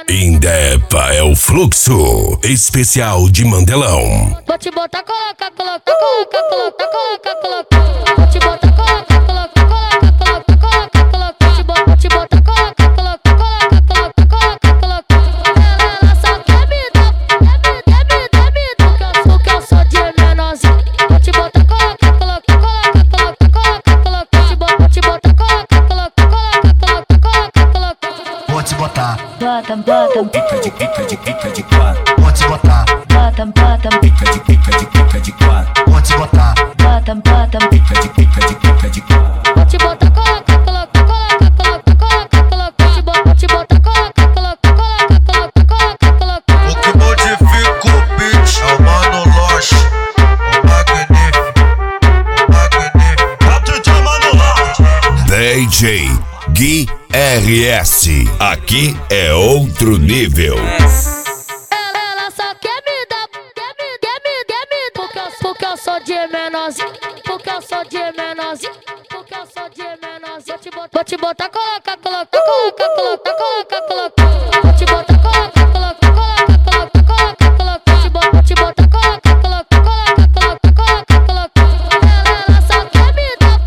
Indepa é o fluxo especial de Mandelão. Vou te botar, coloca, coloca, coloca, coloca, coloca, coloca. Vou te botar, coloca, coloca, coloca, coloca, coloca, coloca. Vou te botar, coloca, coloca, coloca, coloca, coloca, coloca. Ela só quer me dar, porque eu sou de menorzinho. Vou te botar, coloca, coloca, coloca, coloca, coloca, coloca. Vou te botar, coloca, coloca, coloca, coloca, coloca, coloca. Vou te botar, Bota, pica de quatro. Vou te botar, bota, pica de quatro. Vou te botar, bota, pica de quatro. vou te botar, coloca, coloca, coloca, coloca, coloca, coloca. Vou te botar, coloca, coloca, coloca, coloca, coloca, coloca. O que modifica o beat é o Mano Loche, o magnífico, é o DJ Mano Loche. DJ Gui RS. Aqui é outro nível. Ela só quer me dar, porque eu sou de menorzinho, porque eu sou de menorzinho, porque eu sou de menorzinho. Vou te botar, coloca, coloca, coloca, coloca, coloca, coloca. Vou te botar, coloca, coloca, coloca, coloca, coloca, coloca. Vou te botar, coloca, coloca, coloca, coloca, coloca, coloca. Ela só quer me dar,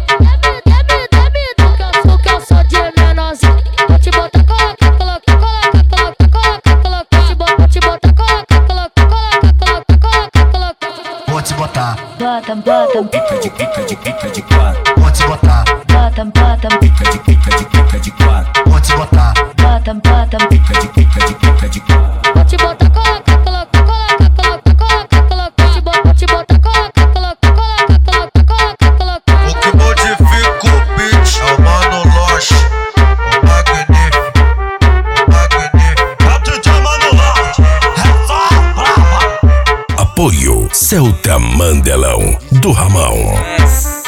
porque eu sou de menorzinho. Vou te botar, coloca, coloca, coloca, coloca, coloca, coloca. Vou te botar, coloca, coloca, coloca, coloca, coloca, coloca. Vou te botar, Bota, pica de quatro. Vou te botar, bota, pica de quatro. Vou te botar, bota, pica de quatro. vou te botar, coloca, coloca, coloca, coloca, coloca, coloca. Vou te botar, coloca, coloca, coloca, coloca, coloca, coloca. O que modifica o beat é o Mano Loche, o magnífico, é o DJ Mano Loche. É só a brava. Apoio Celta Mandelão do Ramão.